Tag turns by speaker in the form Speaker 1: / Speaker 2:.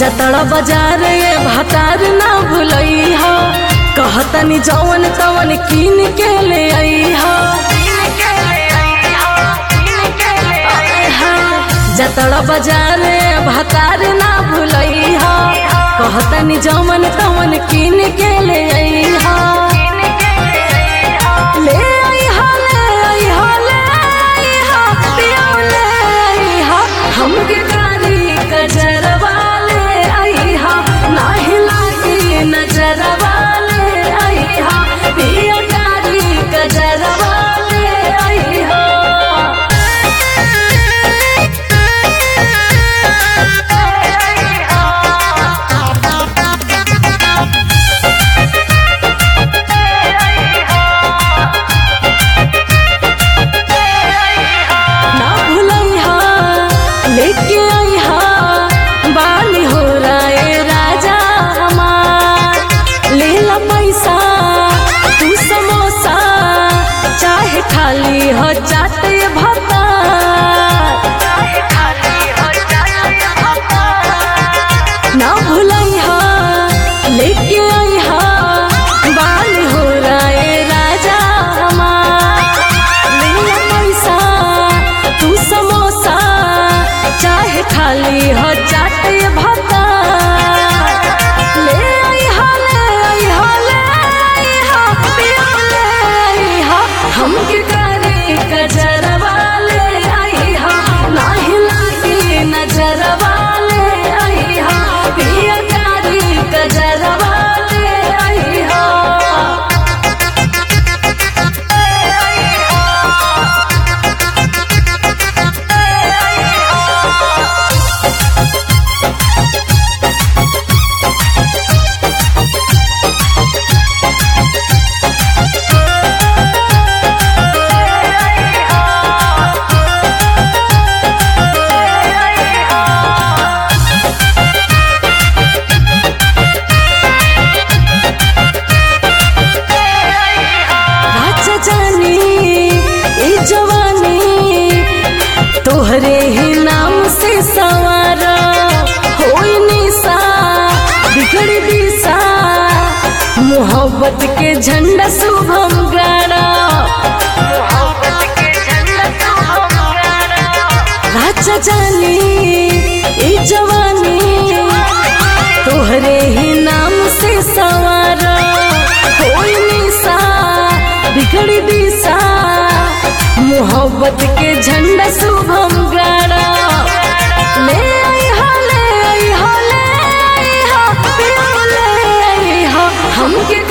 Speaker 1: जतड़ा बाजार ये भतार ना भुलई हो, कहतनी जवन तवन कीन के ले आई हो। जतड़ा बाजार ये भतार ना भुलई हो, कहतनी जवन तवन कीन के ले आई हो। ले आई हो, ले आई हो, ले आई हो, पिया ले आई हो, हमके कारी कजरवा ले आई हो, नाही लागी नजरवा ले आई हो, पिया कारी कजरवा ले आई हो। लेके आई हा बानी हो राय राजा हमार, ले ला पैसा तू समोसा, चाहे खाली हो चाटे भत्ता। ना भुलाई हा, लेके आई हा बानी हो राय राजा हमार, ले ला पैसा तू समोसा, चाहे खाली हो चाटे भत्ता। ले आई हा, ले आई हा, ले आई हा, पिया ले आई हा, हमके कारी कजरवा ले आई हा, नाही लागी नजरवा ले आई हा, पिया कारी कजरवा ले आई हा। तोहरे ही नाम से सवारा होई निशा, बिगड़ी दिशा, मोहब्बत के झंडा शुभम गाड़ा। राजा जानी ई जवानी, तोहरे ही नाम से सवारा होई निशा, बिगड़ी दिशा, मोहब्बत के झंडा शुभम गाड़ा। ले आई हा, ले आई हा, ले आई हा, पिया ले आई हा, हमके